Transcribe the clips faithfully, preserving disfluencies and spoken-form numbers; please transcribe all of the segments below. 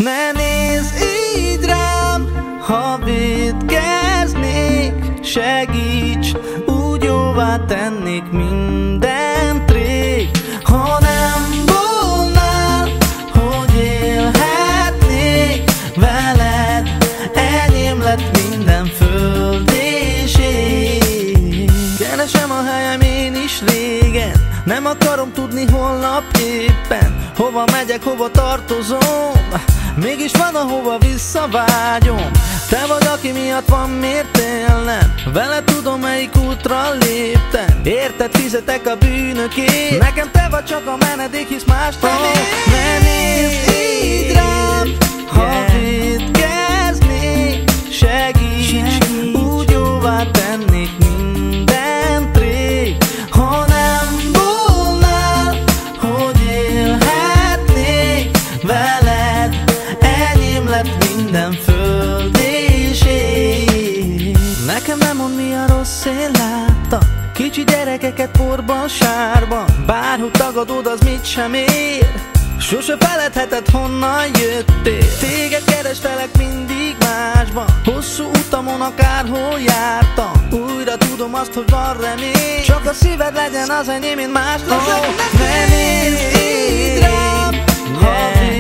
Ne nézz így rám, ha vétkeznék, segíts, úgy jóvá tennék mindent rég. Ha nem volnál, hogy élhetnék veled, enyém lett minden föld és ég. Keresem a helyem én is régen, nem akarom tudni holnap éppen hova megyek, hova tartozom, mégis van ahova visszavágyom. Te vagy, aki miatt van miért élnem, vele tudom melyik útra léptem. Érted, fizetek a bűnökért, nekem te vagy csak a menedék, hisz más nem ér. Ne nézz így rám, ha vétkeznék, segíts, úgy jóvá tennék mindent rég. Ha nem volnál, hogy élhetnék veled, enyém lett minden föld és ég. Nekem nem mond, mi a rossz én láttam, kicsi gyerekeket porban, sárban. Bárhogy tagadod, az mit sem ér, sose feledheted, honnan jöttél. Téged kerestelek mindig másban, hosszú utamon akárhol jártam. Újra tudom azt, hogy van remény, csak a szíved legyen az enyém, mint más leszek. Oh, ne nézz így rám, ha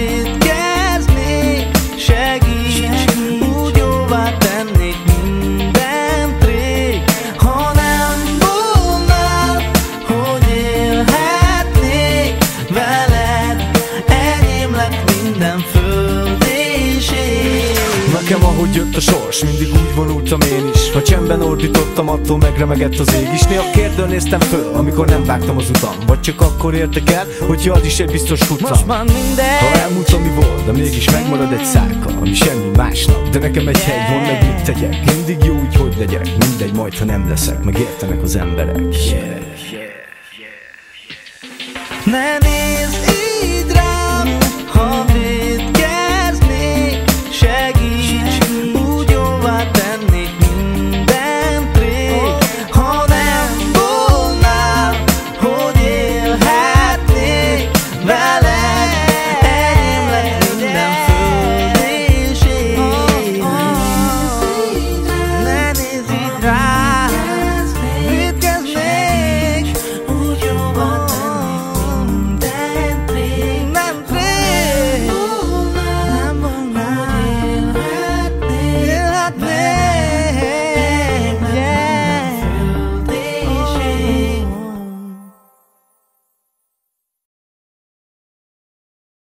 vétkeznék, segíts, úgy jóvá tennék mindent rég. Ha nem volnál, hogy élhetnék veled, enyém lett minden föld és ég. Nekem ahogy jött a sors, mindig úgy vonultam én is. Ha csendben ordítottam, attól megremegett az ég is. Néha kérdőn néztem föl, amikor nem vágtam az utam, vagy csak akkor értek el, hogyha az is egy biztos futam. Most már minden, ha elmúlt, ami volt, de mégis megmarad egy szárka, ami semmi másnak. De nekem egy hely van, meg mit tegyek. Mindig jó úgy, hogy legyek, mindegy, majd ha nem leszek, meg értenek az emberek. Yeah. Ne nézz